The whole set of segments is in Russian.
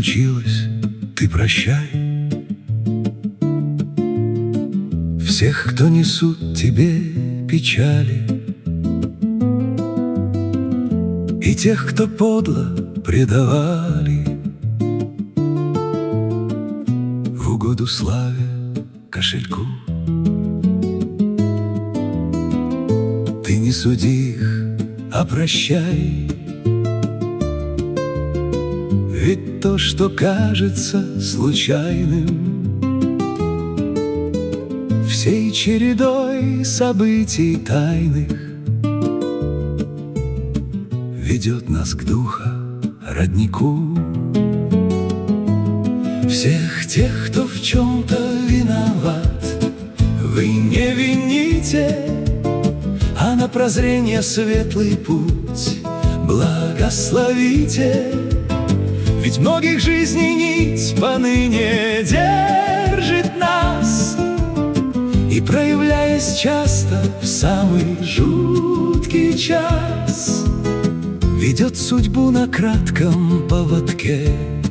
случилось, ты прощай. Всех, кто несут тебе печали, и тех, кто подло предавали в угоду славе, кошельку. Ты не суди их, а прощай. Ведь то, что кажется случайным, всей чередой событий тайных ведет нас к духа роднику. Всех тех, кто в чем-то виноват, вы не вините, а на прозрение светлый путь благословите. Ведь многих жизней нить поныне держит нас, и, проявляясь часто в самый жуткий час, ведет судьбу на кратком поводке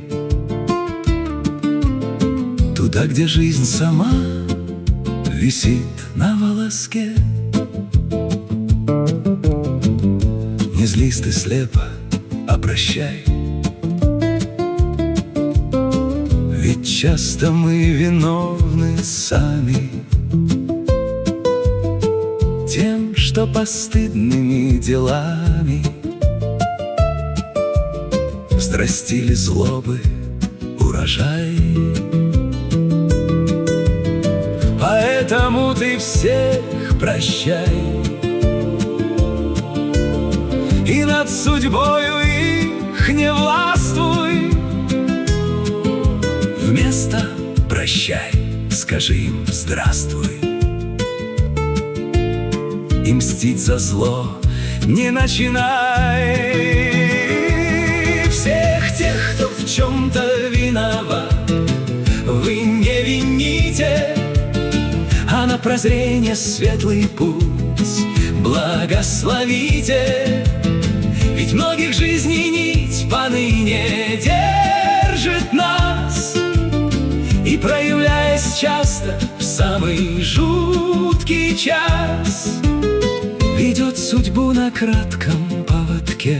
туда, где жизнь сама висит на волоске. Не злись ты слепо, а прощай. Ведь часто мы виновны сами тем, что постыдными делами взрастили злобы урожай. Поэтому ты всех прощай, и над судьбою их не властвуй. Вместо «прощай» скажи им «здравствуй». И мстить за зло не начинай. Всех тех, кто в чем-то виноват, вы не вините, а на прозрение светлый путь благословите. Ведь многих жизней нить поныне держит нас, и, проявляясь часто в самый жуткий час, ведет судьбу на кратком поводке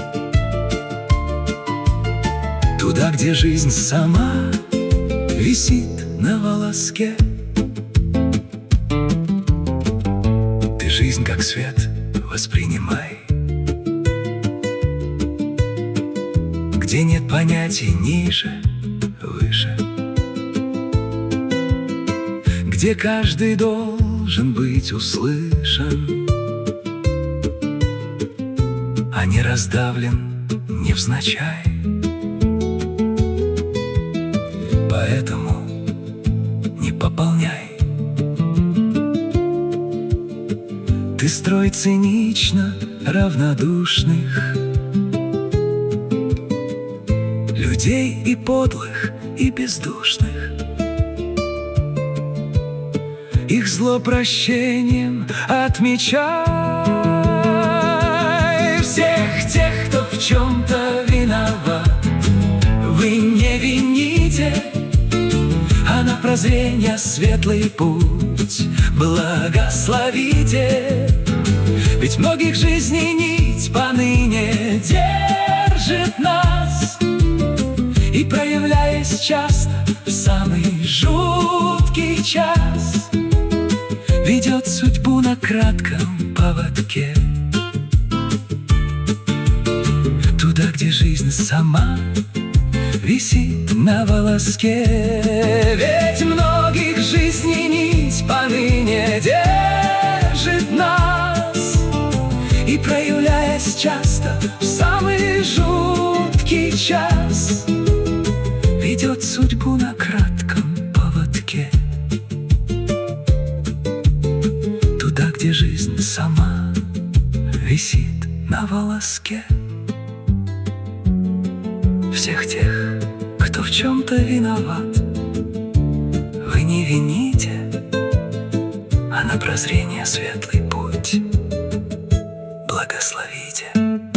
туда, где жизнь сама висит на волоске. Ты жизнь как свет воспринимай, где нет понятий ниже, выше, где каждый должен быть услышан, а не раздавлен невзначай. Поэтому не пополняй. Ты строй цинично равнодушных людей, и подлых, и бездушных. Их зло прощением отмечай. Всех тех, кто в чем-то виноват, вы не вините, а на прозрение светлый путь благословите. Ведь многих жизней нить поныне держит нас, и, проявляясь часто в самый жуткий час, ведет судьбу на кратком поводке туда, где жизнь сама висит на волоске. Ведь многих жизней нить поныне держит нас, и, проявляясь часто в самый жуткий час, ведет судьбу на кратком поводке туда, где жизнь сама висит на волоске. Всех тех, кто в чем-то виноват, вы не вините, а на прозрение светлый путь благословите.